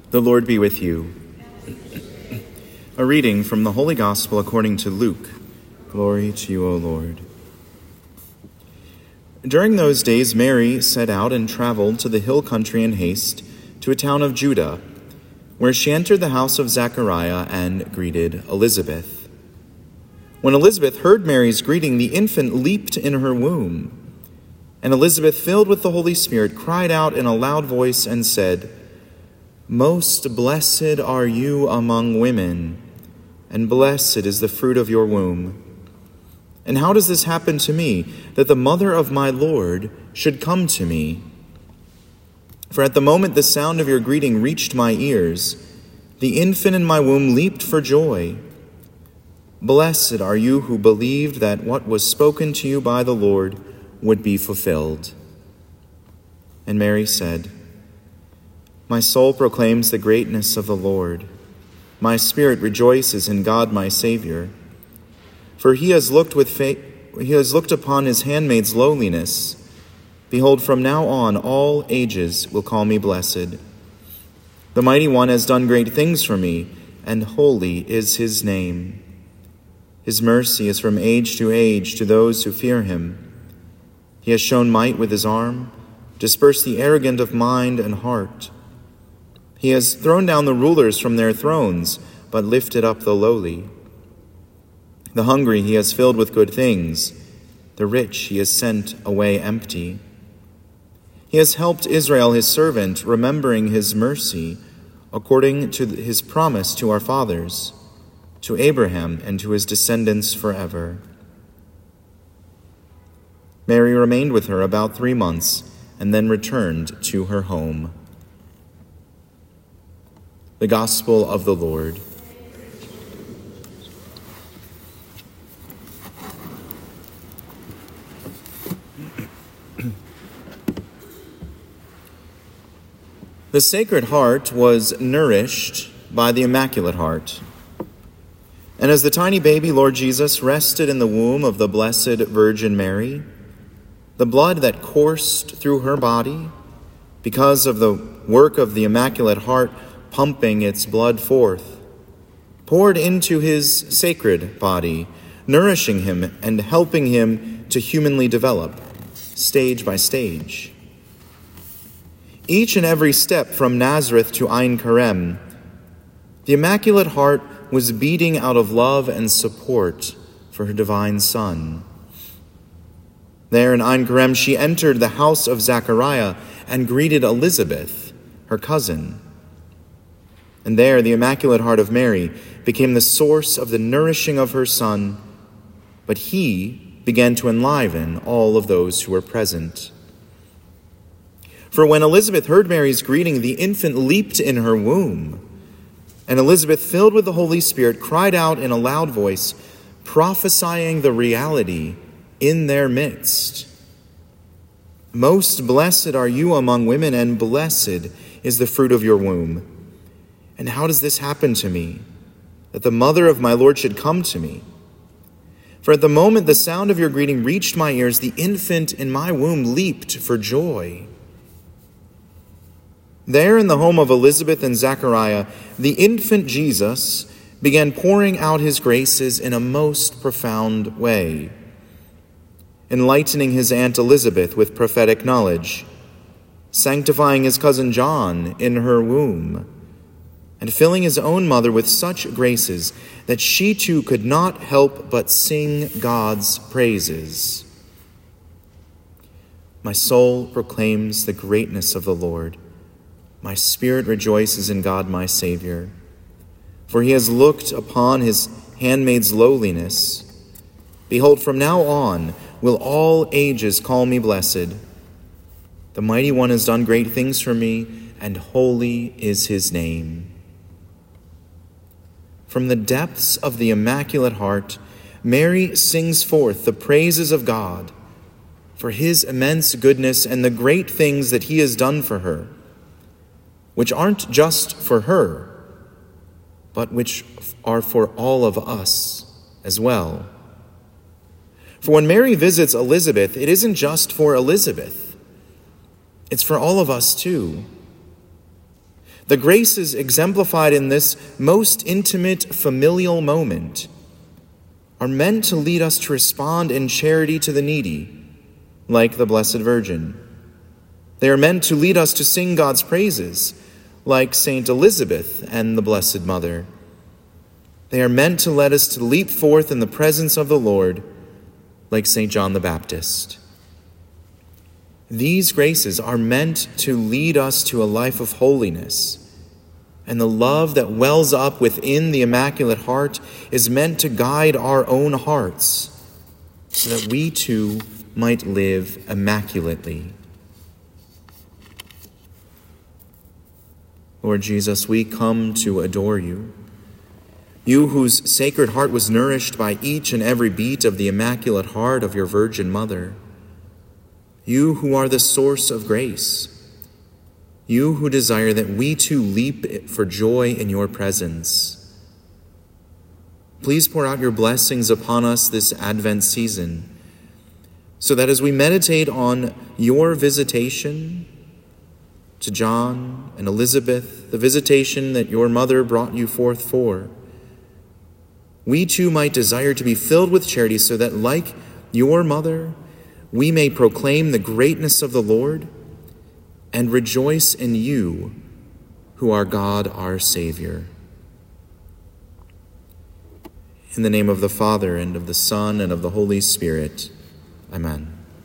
The Lord be with you. A reading from the Holy Gospel according to Luke. Glory to you, O Lord. During those days, Mary set out and traveled to the hill country in haste to a town of Judah, where she entered the house of Zechariah and greeted Elizabeth. When Elizabeth heard Mary's greeting, the infant leaped in her womb. And Elizabeth, filled with the Holy Spirit, cried out in a loud voice and said, "Most blessed are you among women, and blessed is the fruit of your womb. And how does this happen to me, that the mother of my Lord should come to me? For at the moment the sound of your greeting reached my ears, the infant in my womb leaped for joy. Blessed are you who believed that what was spoken to you by the Lord would be fulfilled." And Mary said, "My soul proclaims the greatness of the Lord. My spirit rejoices in God my Savior. For he has looked upon his handmaid's lowliness. Behold, from now on all ages will call me blessed. The Mighty One has done great things for me, and holy is his name. His mercy is from age to those who fear him. He has shown might with his arm, dispersed the arrogant of mind and heart. He has thrown down the rulers from their thrones, but lifted up the lowly. The hungry he has filled with good things. The rich he has sent away empty. He has helped Israel his servant, remembering his mercy, according to his promise to our fathers, to Abraham and to his descendants forever." Mary remained with her about 3 months and then returned to her home. The Gospel of the Lord. The Sacred Heart was nourished by the Immaculate Heart. And as the tiny baby Lord Jesus rested in the womb of the Blessed Virgin Mary, the blood that coursed through her body, because of the work of the Immaculate Heart pumping its blood forth, poured into his sacred body, nourishing him and helping him to humanly develop, stage by stage. Each and every step from Nazareth to Ein Karem, the Immaculate Heart was beating out of love and support for her divine Son. There in Ein Karem, she entered the house of Zechariah and greeted Elizabeth, her cousin. And there the Immaculate Heart of Mary became the source of the nourishing of her Son, but he began to enliven all of those who were present. For when Elizabeth heard Mary's greeting, the infant leaped in her womb, and Elizabeth, filled with the Holy Spirit, cried out in a loud voice, prophesying the reality in their midst. "Most blessed are you among women, and blessed is the fruit of your womb. And how does this happen to me, that the mother of my Lord should come to me? For at the moment the sound of your greeting reached my ears, the infant in my womb leaped for joy." There in the home of Elizabeth and Zechariah, the infant Jesus began pouring out his graces in a most profound way, enlightening his Aunt Elizabeth with prophetic knowledge, sanctifying his cousin John in her womb, and filling his own mother with such graces that she too could not help but sing God's praises. "My soul proclaims the greatness of the Lord. My spirit rejoices in God my Savior. For he has looked upon his handmaid's lowliness. Behold, from now on will all ages call me blessed. The Mighty One has done great things for me, and holy is his name." From the depths of the Immaculate Heart, Mary sings forth the praises of God for his immense goodness and the great things that he has done for her, which aren't just for her, but which are for all of us as well. For when Mary visits Elizabeth, it isn't just for Elizabeth. It's for all of us too. The graces exemplified in this most intimate familial moment are meant to lead us to respond in charity to the needy, like the Blessed Virgin. They are meant to lead us to sing God's praises, like Saint Elizabeth and the Blessed Mother. They are meant to lead us to leap forth in the presence of the Lord, like Saint John the Baptist. These graces are meant to lead us to a life of holiness, and the love that wells up within the Immaculate Heart is meant to guide our own hearts, so that we too might live immaculately. Lord Jesus, we come to adore you. You whose Sacred Heart was nourished by each and every beat of the Immaculate Heart of your Virgin Mother. You who are the source of grace. You who desire that we too leap for joy in your presence. Please pour out your blessings upon us this Advent season, so that as we meditate on your visitation to John and Elizabeth, the visitation that your mother brought you forth for, we too might desire to be filled with charity, so that, like your mother, we may proclaim the greatness of the Lord and rejoice in you, who are God our Savior. In the name of the Father, and of the Son, and of the Holy Spirit. Amen.